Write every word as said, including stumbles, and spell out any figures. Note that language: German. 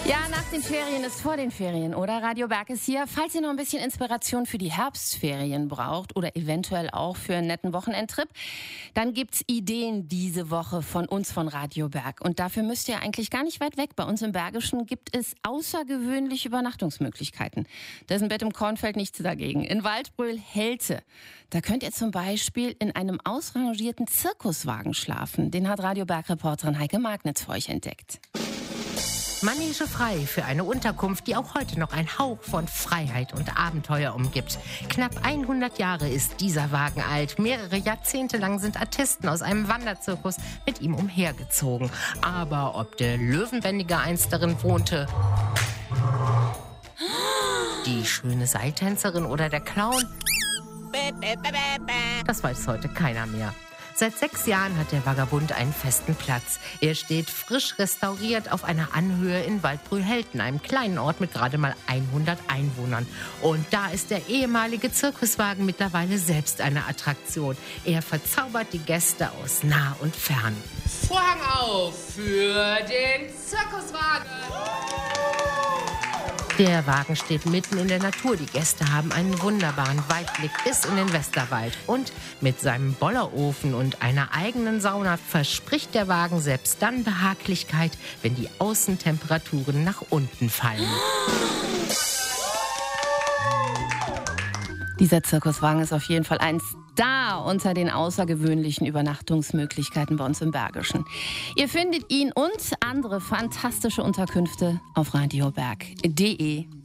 Ja, nach den Ferien ist vor den Ferien, oder? Radio Berg ist hier. Falls ihr noch ein bisschen Inspiration für die Herbstferien braucht oder eventuell auch für einen netten Wochenendtrip, dann gibt's Ideen diese Woche von uns von Radio Berg. Und dafür müsst ihr eigentlich gar nicht weit weg. Bei uns im Bergischen gibt es außergewöhnliche Übernachtungsmöglichkeiten. Da ist ein Bett im Kornfeld nichts dagegen. In Waldbröl-Helte, da könnt ihr zum Beispiel in einem ausrangierten Zirkuswagen schlafen. Den hat Radio Berg-Reporterin Heike Magnitz für euch entdeckt. Manege frei für eine Unterkunft, die auch heute noch ein Hauch von Freiheit und Abenteuer umgibt. Knapp hundert Jahre ist dieser Wagen alt. Mehrere Jahrzehnte lang sind Artisten aus einem Wanderzirkus mit ihm umhergezogen. Aber ob der Löwenbändiger einst darin wohnte, die schöne Seiltänzerin oder der Clown, das weiß heute keiner mehr. Seit sechs Jahren hat der Vagabund einen festen Platz. Er steht frisch restauriert auf einer Anhöhe in Waldbröl-Helten, einem kleinen Ort mit gerade mal hundert Einwohnern. Und da ist der ehemalige Zirkuswagen mittlerweile selbst eine Attraktion. Er verzaubert die Gäste aus nah und fern. Vorhang auf für den Zirkuswagen! Der Wagen steht mitten in der Natur. Die Gäste haben einen wunderbaren Weitblick bis in den Westerwald. Und mit seinem Bollerofen und einer eigenen Sauna verspricht der Wagen selbst dann Behaglichkeit, wenn die Außentemperaturen nach unten fallen. Dieser Zirkuswagen ist auf jeden Fall ein Star unter den außergewöhnlichen Übernachtungsmöglichkeiten bei uns im Bergischen. Ihr findet ihn und andere fantastische Unterkünfte auf radioberg punkt de.